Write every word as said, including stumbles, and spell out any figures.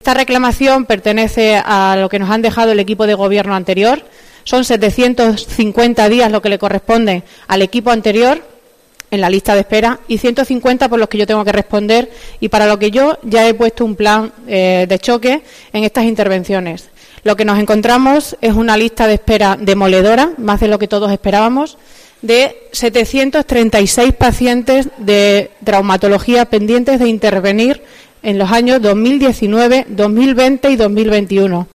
Esta reclamación pertenece a lo que nos han dejado el equipo de gobierno anterior. Son setecientos cincuenta días lo que le corresponde al equipo anterior en la lista de espera y ciento cincuenta por los que yo tengo que responder y para lo que yo ya he puesto un plan eh, de choque en estas intervenciones. Lo que nos encontramos es una lista de espera demoledora, más de lo que todos esperábamos, de setecientos treinta y seis pacientes de traumatología pendientes de intervenir en los años dos mil diecinueve, dos mil veinte y dos mil veintiuno.